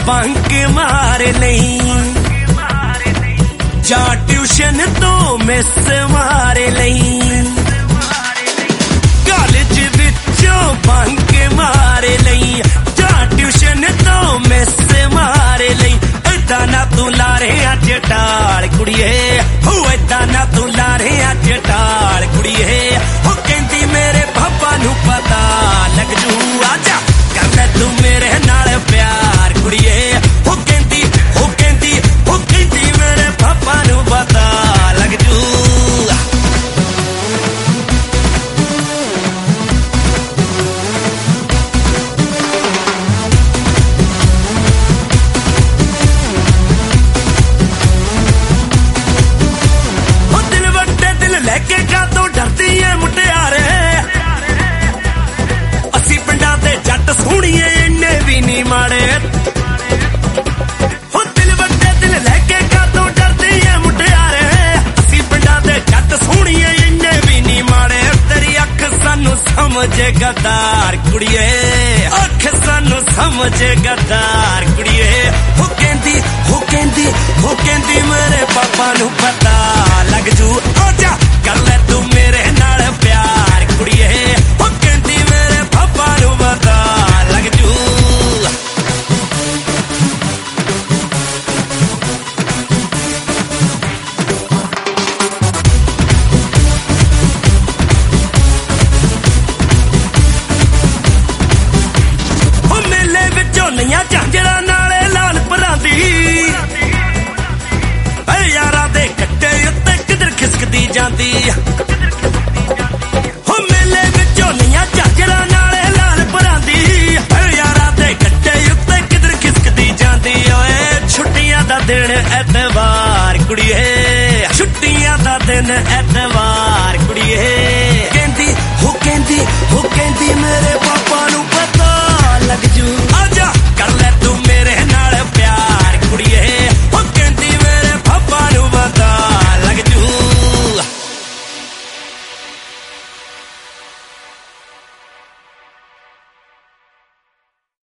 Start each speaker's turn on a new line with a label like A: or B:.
A: bunk मार लई जा ट्यूशन तो मिस मार लई कॉलेज विचों बंक मार लई जा ट्यूशन तो मिस मार लई ऐदा ना तू लारे अज टाल कुड़िए हो ऐदा ना तू लारे अज टाल कुड़िए हो कहंदी मेरे पापा नू पता लग जू आजा कर ले तू मेरे नाल प्यार कुड़िए हो कहंदी हो कहंदी हो कहंदी मेरे पापा नू पता लग जू लेके कातों डरदी है मुटियारे असी पिंडां दे जट सोहणीए इन्ने भी नहीं माड़े हो दिल वड्डे दिल लेके कातों डरदी है मुटियारे असी पिंडां दे जट सोहणीए इन्ने भी नहीं माड़े तेरी अख सानू समझे गद्दार कुड़िए अख सानू समझे गद्दार कुड़िए हो कहंदी हो कहंदी हो कहंदी मेरे पापा नू पता लग जू आजा कर ले तू मेरे नाल प्यार कुड़िए हो कहंदी मेरे पापा नू पता लग जू हो मेले विचों नईयां झांजरां नाले लाल परांदी ऐ यारां दे कट्टे उत्ते किधर खिसकदी जांदी हो मेले विचों नईयां झांजरां नाले लाल परांदी ऐ यारां दे कट्टे उत्ते किधर खिसकदी जांदी ओए छुट्टियां दा दिन ऐतवार कुड़िए छुट्टियां दा दिन ऐतवार कुड़िए कहंदी हो कहंदी मेरे